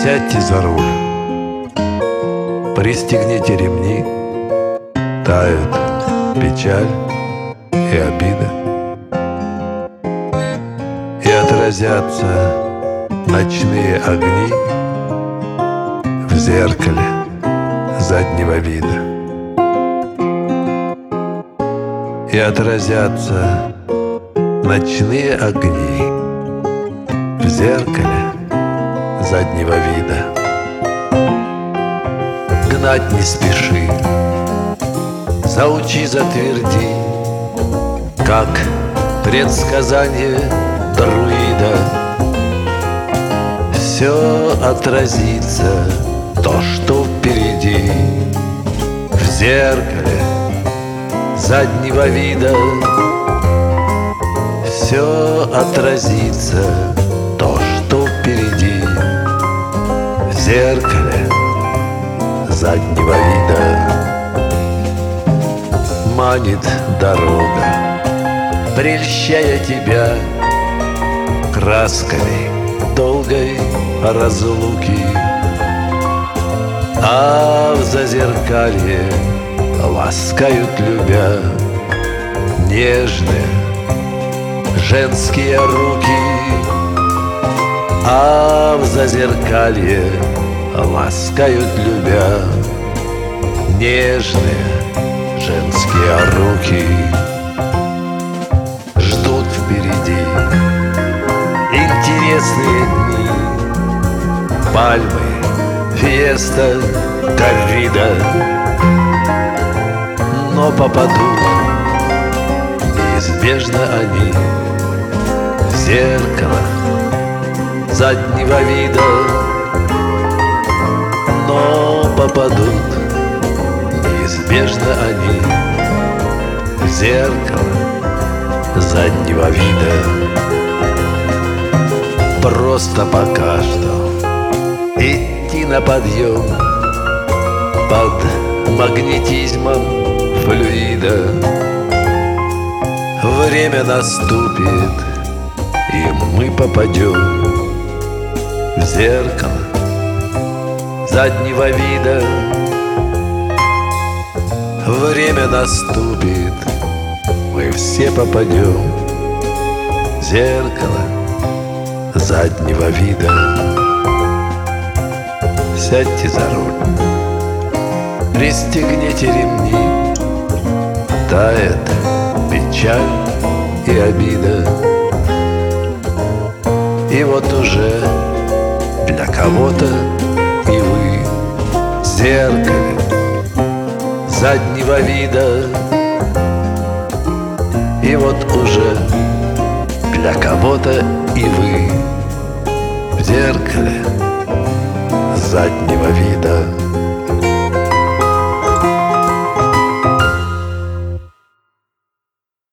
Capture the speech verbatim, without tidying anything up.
Сядьте за руль, пристегните ремни. Тают печаль и обида, и отразятся ночные огни в зеркале заднего вида. И отразятся ночные огни в зеркале заднего вида. Гнать не спеши, заучи, затверди, как предсказание друида. Все отразится, то, что впереди, в зеркале заднего вида. Все отразится, то, что впереди, в зеркале заднего вида. Манит дорога, прельщая тебя красками долгой разлуки, а в зазеркалье ласкают, любя, нежные женские руки. А в зазеркалье ласкают, любя, нежные женские руки. Ждут впереди интересные дни, пальмы, фиеста, коррида. Но попадут неизбежно они в зеркало заднего вида. Но попадут неизбежно они в зеркало заднего вида. Просто пока что идти на подъем под магнетизмом флюида. Время наступит, и мы попадем в зеркало заднего вида. Время наступит, мы все попадем в зеркало заднего вида. Сядьте за руль, пристегните ремни. Тает печаль и обида, и вот уже для кого-то и вы в зеркале заднего вида. И вот уже для кого-то и вы в зеркале заднего вида.